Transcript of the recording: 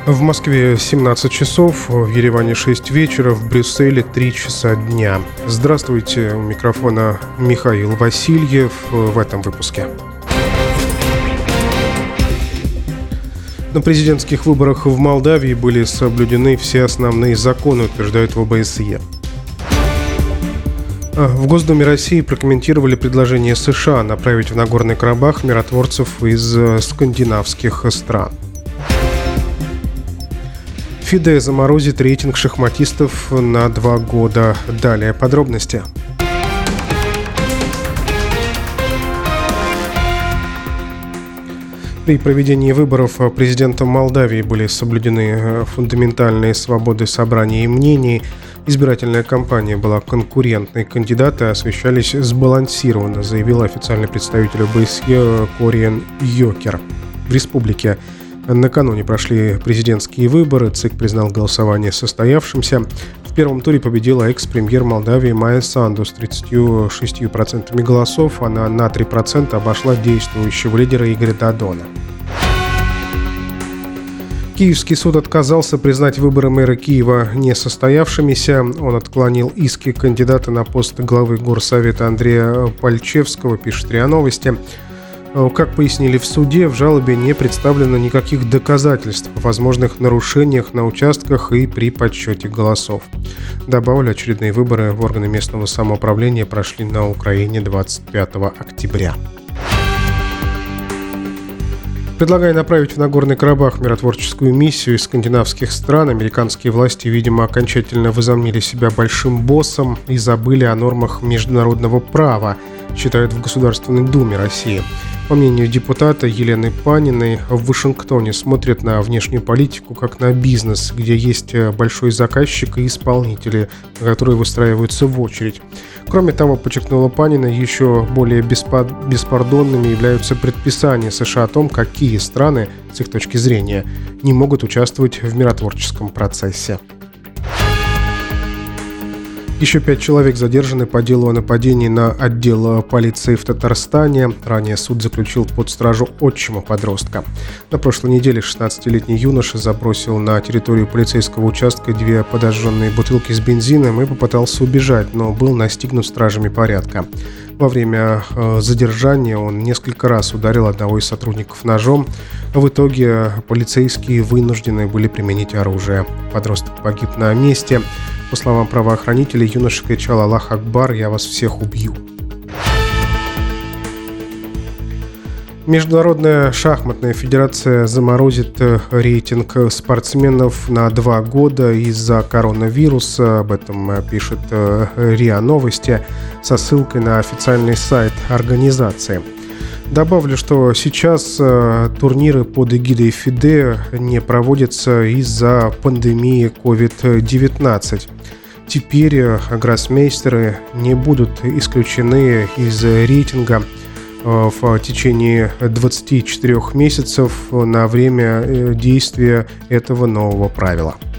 В Москве 17 часов, в Ереване 6 вечера, в Брюсселе 3 часа дня. Здравствуйте, у микрофона Михаил Васильев в этом выпуске. На президентских выборах в Молдавии были соблюдены все основные законы, утверждают в ОБСЕ. В Госдуме России прокомментировали предложение США направить в Нагорный Карабах миротворцев из скандинавских стран. ФИДЕ заморозит рейтинг шахматистов на 2 года. Далее подробности. При проведении выборов президентом Молдавии были соблюдены фундаментальные свободы собрания и мнений. Избирательная кампания была конкурентной, кандидаты освещались сбалансированно, заявил официальный представитель ОБСЕ Кориен Йокер. В республике накануне прошли президентские выборы, ЦИК признал голосование состоявшимся. В первом туре победила экс-премьер Молдавии Майя Санду с 36% голосов. Она на 3% обошла действующего лидера Игоря Додона. Киевский суд отказался признать выборы мэра Киева несостоявшимися. Он отклонил иски кандидата на пост главы Горсовета Андрея Пальчевского, пишет РИА Новости. Как пояснили в суде, в жалобе не представлено никаких доказательств о возможных нарушениях на участках и при подсчете голосов. Добавлю, очередные выборы в органы местного самоуправления прошли на Украине 25 октября. Предлагая направить в Нагорный Карабах миротворческую миссию из скандинавских стран, американские власти, видимо, окончательно возомнили себя большим боссом и забыли о нормах международного права, считают в Государственной Думе России. По мнению депутата Елены Паниной, в Вашингтоне смотрят на внешнюю политику как на бизнес, где есть большой заказчик и исполнители, которые выстраиваются в очередь. Кроме того, подчеркнула Панина, еще более беспардонными являются предписания США о том, какие страны, с их точки зрения, не могут участвовать в миротворческом процессе. Еще 5 человек задержаны по делу о нападении на отдел полиции в Татарстане. Ранее суд заключил под стражу отчима подростка. На прошлой неделе 16-летний юноша забросил на территорию полицейского участка 2 подожженные бутылки с бензином и попытался убежать, но был настигнут стражами порядка. Во время задержания он несколько раз ударил одного из сотрудников ножом. В итоге полицейские вынуждены были применить оружие. Подросток погиб на месте. По словам правоохранителей, юноша кричал «Аллах Акбар, я вас всех убью». Международная шахматная федерация заморозит рейтинг спортсменов на 2 года из-за коронавируса. Об этом пишет РИА Новости со ссылкой на официальный сайт организации. Добавлю, что сейчас турниры под эгидой ФИДЕ не проводятся из-за пандемии COVID-19. Теперь гроссмейстеры не будут исключены из рейтинга в течение 24 месяцев на время действия этого нового правила.